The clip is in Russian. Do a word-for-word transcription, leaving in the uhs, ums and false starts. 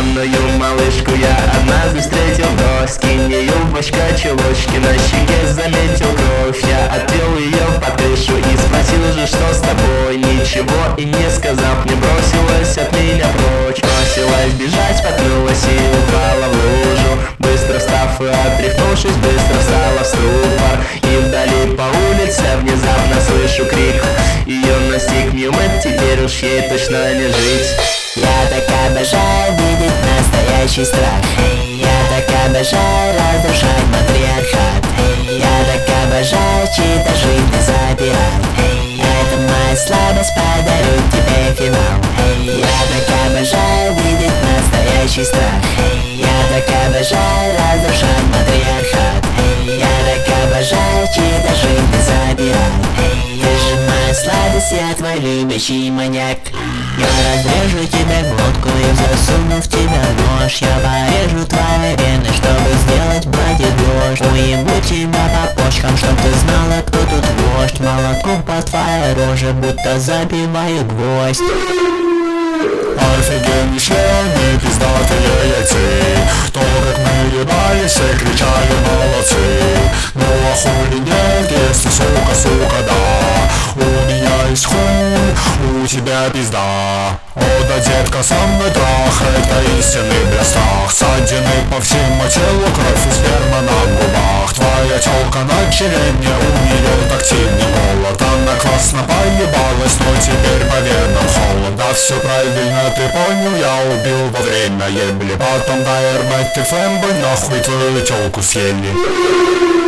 Странную малышку я однажды встретил в доски. Не юбочка, чулочки, на щеке заметил кровь. Я отвел ее под крышу и спросил же, что с тобой. Ничего и не сказав, мне бросилась от меня прочь. Бросилась бежать, споткнулась и упала в лужу. Быстро встав и отряхнувшись, быстро встала в ступор. И вдали по улице внезапно слышу крик. Ее настиг Ньюмэн, теперь уж ей точно не жить. Я так обожаю видеть настоящий страх. Я так обожаю разрушать матриархат. Я так обожаю чьи-то жизни забирать. Это моя слабость, подарю тебе финал. Я так обожаю видеть настоящий страх. Я так обожаю разрушать матриархат. Я так обожаю чьи-то жизни забирать. Ты же моя сладость, я твой любящий маньяк. Я разрежу тебе глотку и засуну в тебя нож. Я порежу твои вены, чтобы сделать браде дождь. Уебу тебя по почкам, чтоб ты знала, кто тут вождь. Молотком по твоей роже, будто забиваю гвоздь. Офигеннейшие пиздатые яйцы. То, как мы ебались, все кричали молодцы. Ну а хули нет, если сука, сука, да. У меня есть хуй, у тебя пизда. О да, детка, со мной трах, это истинный блястах. Ссадины по всему телу, кровь и сперма на губах. Твоя тёлка на черене, у неё тактильный молот. Она классно поебалась, но теперь по венам холод. Да все правильно ты понял, я убил во время ебли. Потом дай эрметик фэмбой, нахуй твою тёлку съели.